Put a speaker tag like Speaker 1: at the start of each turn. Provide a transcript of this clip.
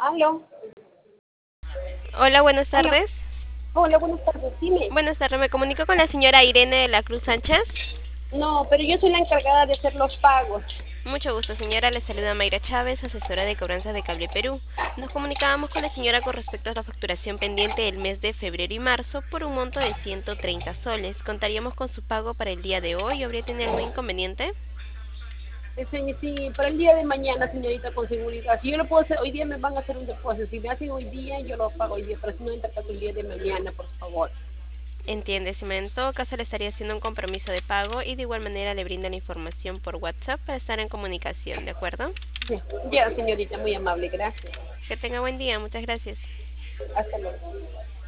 Speaker 1: Aló,
Speaker 2: Hola, buenas
Speaker 1: aló.
Speaker 2: tardes.
Speaker 1: Hola, buenas tardes, dime.
Speaker 2: Buenas tardes, me comunico con la señora Irene de la Cruz Sánchez.
Speaker 1: No, pero yo soy la encargada de hacer los pagos.
Speaker 2: Mucho gusto, señora. Le saluda Mayra Chávez, asesora de cobranzas de Cable Perú. Nos comunicábamos con la señora con respecto a la facturación pendiente del mes de febrero y marzo por un monto de 130 soles. ¿Contaríamos con su pago para el día de hoy? ¿Habría tenido algún inconveniente?
Speaker 1: Sí, para el día de mañana, señorita, con seguridad. Si yo lo puedo hacer, hoy día me van a hacer un depósito. Si me hacen hoy día, yo lo pago hoy día. Pero si no, en caso el día de mañana, por favor.
Speaker 2: Entiende, si en todo caso le estaría haciendo un compromiso de pago y de igual manera le brinda la información por WhatsApp para estar en comunicación, ¿de acuerdo?
Speaker 1: Ya, ya, señorita, muy amable, gracias.
Speaker 2: Que tenga buen día, muchas gracias.
Speaker 1: Hasta luego.